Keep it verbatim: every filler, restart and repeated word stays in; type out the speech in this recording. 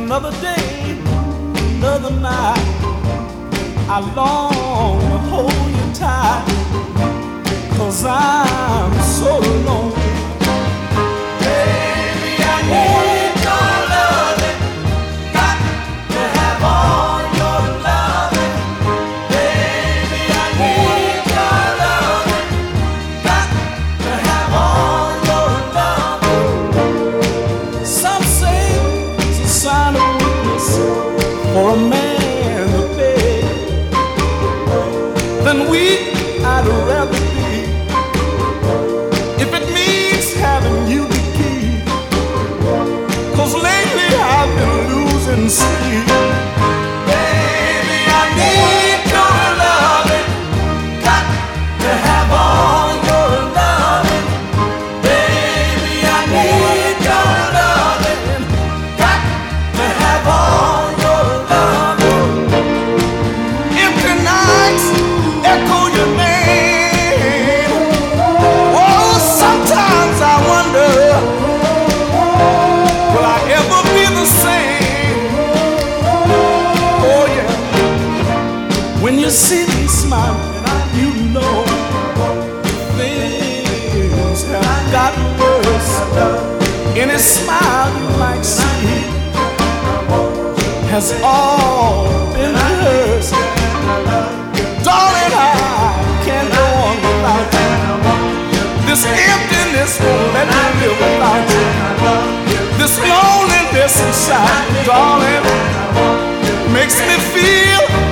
Another day, another night, I long to hold you tight, 'cause I'm so lonely. Baby, I need your loving, got to have all your loving. Baby, I need your loving, got to have all your loving. Some say it's a sign of weakness for a man to beg. Then weak I'd rather be, if it means having you to keep. 'Cause lately I've been losing sleep. Baby, I need your loving, got to have all your loving. Baby, I need your loving, got to have all your loving. Empty nights echo your name. Oh, sometimes I wonder, will I ever be the same? Oh yeah. When you see me smiling, you know things have gotten worse. Any smile you might see has all been rehearsed. Darling, I can't go on without you. This emptiness won't let me live without you. This loneliness inside, darling, makes me feel